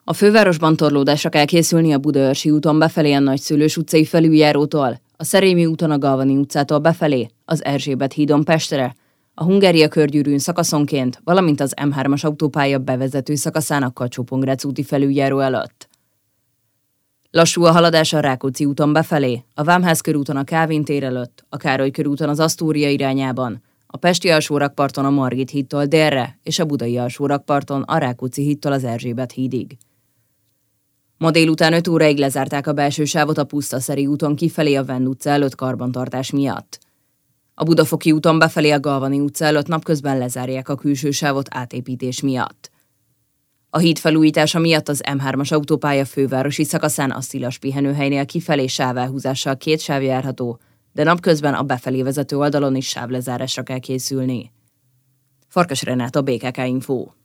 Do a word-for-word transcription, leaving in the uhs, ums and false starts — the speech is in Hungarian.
A fővárosban torlódásra kell készülni a Budaörsi úton befelé a Nagyszülős utcai felüljárótól, a Szerémi úton a Galvani utcától befelé, az Erzsébet hídon Pestre, a Hungária körgyűrűn szakaszonként, valamint az M hármas autópálya bevezető szakaszán a Kacsó-Pongrác úti felüljáró előtt. Lassú a haladás a Rákóczi úton befelé, a Vámház körúton a Kálvin tér előtt, a Károly körúton az Asztória irányában, a Pesti alsórakparton a Margit hídtól délre és a Budai alsórakparton a Rákóczi hídtól az Erzsébet hídig. Ma délután öt óráig lezárták a belső sávot a Pusztaszeri úton kifelé a Venn utca előtt karbantartás miatt. A Budafoki úton befelé a Galvani utca előtt napközben lezárják a külső sávot átépítés miatt. A híd felújítása miatt az M hármas autópálya fővárosi szakaszán a Szilas pihenőhelynél kifelé sávelhúzással két sáv járható, de napközben a befelé vezető oldalon is sávlezárásra kell készülni. Farkas Renáta, bé ká ká Info.